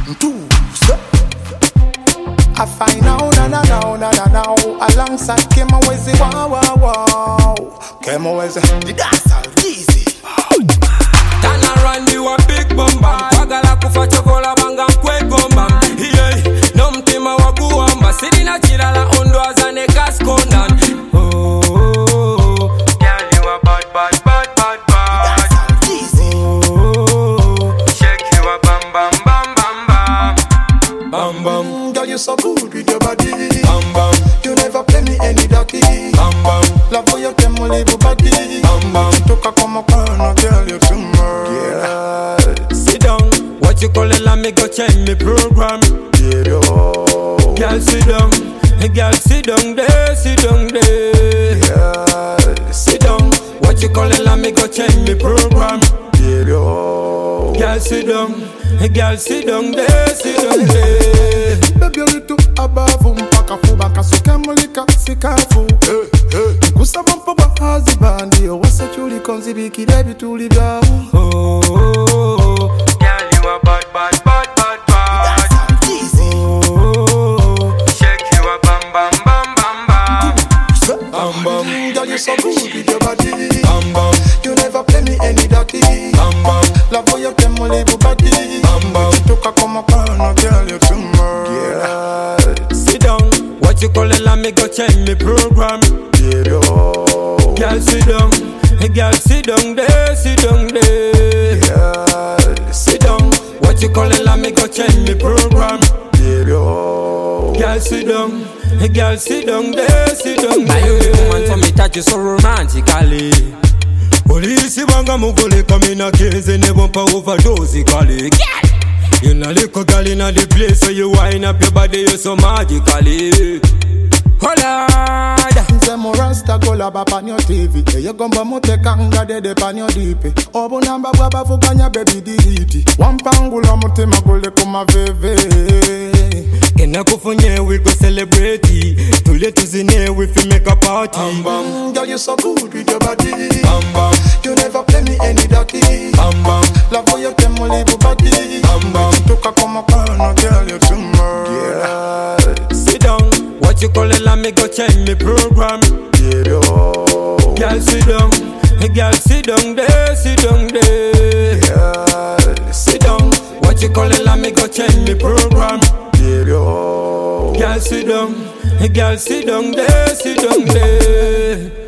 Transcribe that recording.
Two, step. I find now, now. Alongside Kemo Wezi, wow. Kemo Wezi, the dancer, easy. Tana run you a big bomba. Wagala kufa chokola banga mkwegomba. Yeah, no mtima wa guamba. Sirina chilala ondo azane kaskondan. Oh, girl you a bad. Easy. Oh, shake you a bam. Girl, you so good with your body. Bam bam. You never play me any dirty. Bam bam. Love how you tell me live body. Bam bam. You took a come up and girl, you too much. Yeah. Sit down. What you call it? Let me go change me program. Yeah, yo. Girl, sit down. Girl, sit down there. Yeah. Sit down. What you call it? Let me go change me program. Yeah, yo. Girl, sit down. Girl, sit down there. Baby, you little above mpaka fubaka sokamulika sikafu. Kusaba mpaba hazi bandi owase chuli konzibikira bituli byawo. Oh, girl, you a bad. That's easy. Oh, shake you a bam. Bam bam. Girl, you so good with your body. Bam bam. You never play me any dirty. Bam bam. Love how you tell me live body. Bam bam. You took a come up and girl, you too much. Yeah. Sit down. What you call it? Let me go change me program. Yeah, yo. Girl, sit down. Girl, sit down there. Yeah. Sit down. What you call it? Let me go change me program. Yeah, yo. Girl, sit down. Girl, sit down there. My woman for me touch you so romantically. Police banga mugole kamina kenze ne bumper overdose kali. You know little girl inna the place so you wind up your body you so magically. Hola. Nze mo rasta gola bapa nyo TV. Eye gomba mo te kanga dede pa nyo dipe. Obo namba baba fukanya baby diriti. Wampangula mutima gole kuma veve. Kena kufunye we go celebrate. Tule tuzine we fi make a party. Girl, you so good with your body. Bam bam. You never play me any dirty. Bam bam. Love how you tell me live body. Bam bam. You took a come up and girl, you too much. Yeah. Sit down. What you call it? Let me go change me program. Yeah, yo. Girl, sit down. Girl, sit down there. Yeah. Sit down. What you call it? Let me go change me program. Yeah, yo. Girl, sit down. Girl, sit down there.